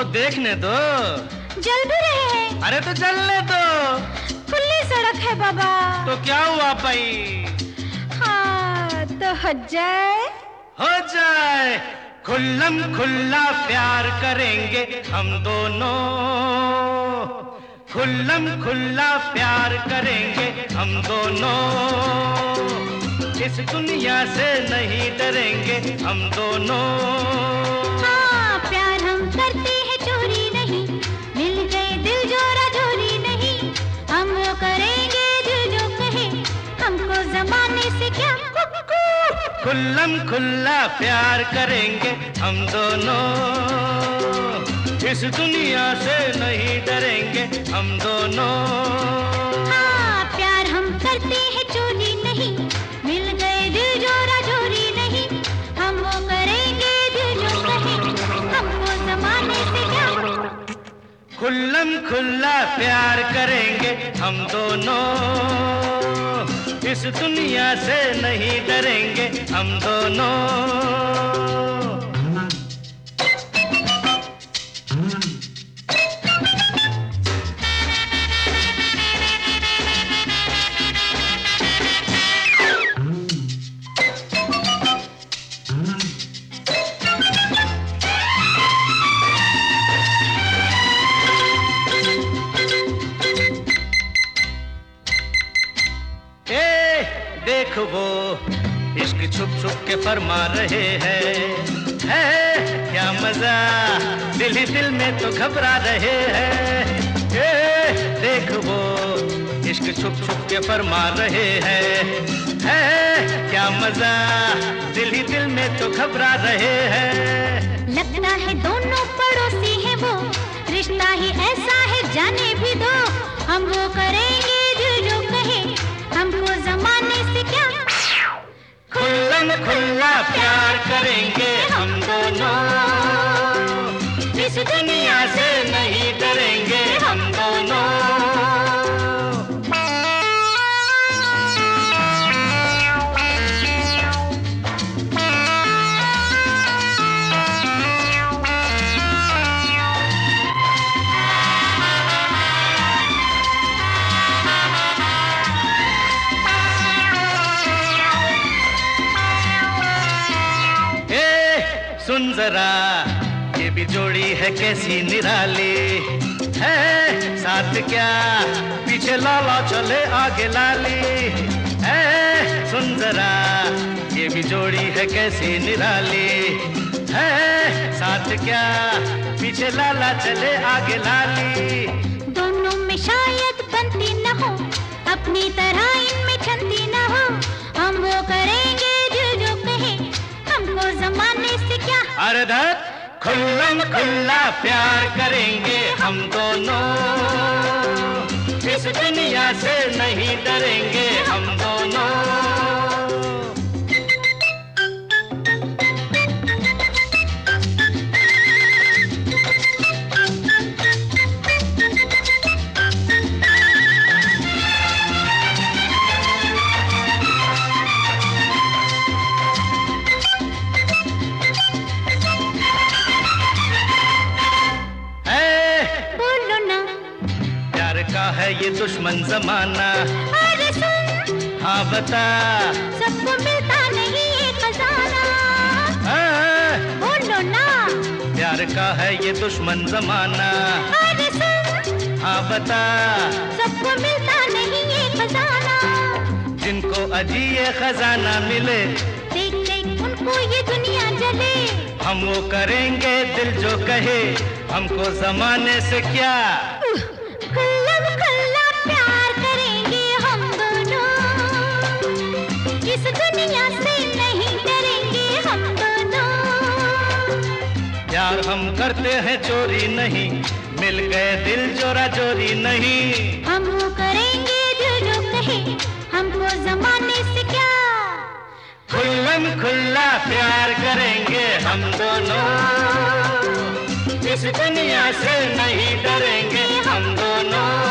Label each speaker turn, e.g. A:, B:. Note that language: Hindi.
A: तो देखने दो।
B: जल भी रहे हैं।
A: अरे तो चलने दो।
B: खुली सड़क है बाबा।
A: तो क्या हुआ भाई?
B: हाँ तो हो जाए।
A: हो जाए। खुल्लम खुल्ला प्यार करेंगे हम दोनों, खुल्लम खुल्ला प्यार करेंगे हम दोनों, इस दुनिया से नहीं डरेंगे हम दोनों।
B: हाँ प्यार हम करते हैं चोरी नहीं, मिल गए दिल जोरा जोरी नहीं, हम वो करेंगे दिल जो कहे, हमको जमाने से क्या।
A: खुल्लम खुल्ला प्यार करेंगे हम दोनों, इस दुनिया से नहीं डरेंगे हम दोनों।
B: हाँ प्यार हम करते हैं चोरी नहीं, मिल गए दिल जोरा जोरी नहीं, हम वो करेंगे दिल जो कहे, हमको जमाने से क्या।
A: खुल्लम खुल्ला प्यार करेंगे हम दोनों, इस दुनिया से नहीं डरेंगे हम दोनों। देख वो इश्क छुप छुप के फरमा रहे हैं, है क्या मजा, दिल ही दिल में तो घबरा रहे हैं। देख वो इश्क छुप छुप के फरमा रहे हैं, है क्या मजा, दिल ही दिल में तो घबरा रहे हैं।
B: लगता है दोनों पड़ोसी हैं वो, रिश्ता ही ऐसा है जाने भी दो, हम वो करेंगे दिल जो कहे, हमको जमाने से क्या।
A: खुल्लम खुल्ला प्यार करेंगे हम दोनों, इस दुनिया से नहीं डरेंगे हम दोनों। सुन जरा ये भी जोड़ी है कैसी निराली, है साथ क्या पीछे लाला चले आगे लाली, है सुन जरा ये भी जोड़ी है कैसी निराली, है साथ क्या पीछे लाला चले आगे लाली।
B: दोनों में शायद बनती न हो, अपनी तरह इनमें छंदी न हो, हम वो करेंगे दिल जो कहे, हमको जमाने से क्या।
A: अरे धत खुल्लम खुल्ला प्यार करेंगे हम दोनों, इस दुनिया से नहीं डरेंगे हम दोनों। है ये दुश्मन जमाना,
B: अरे सुन
A: हाँ बता,
B: सबको मिलता नहीं ये खजाना, बोलो ना।
A: प्यार का है ये दुश्मन जमाना,
B: अरे सुन
A: हाँ बता,
B: सबको मिलता नहीं ये खजाना,
A: जिनको अजी ये खजाना मिले,
B: देख देख उनको ये दुनिया जले,
A: हम वो करेंगे दिल जो कहे, हमको जमाने से क्या।
B: खुल्लम खुल्ला प्यार करेंगे हम दोनों, इस दुनिया से नहीं डरेंगे हम दोनों।
A: प्यार हम करते हैं चोरी नहीं, मिल गए दिल जोरा जोरी नहीं,
B: हम वो करेंगे दिल जो कहे, हमको जमाने से क्या।
A: खुल्लम खुल्ला प्यार करेंगे हम दोनों, इस दुनिया से नहीं डरेंगे हम दोनों।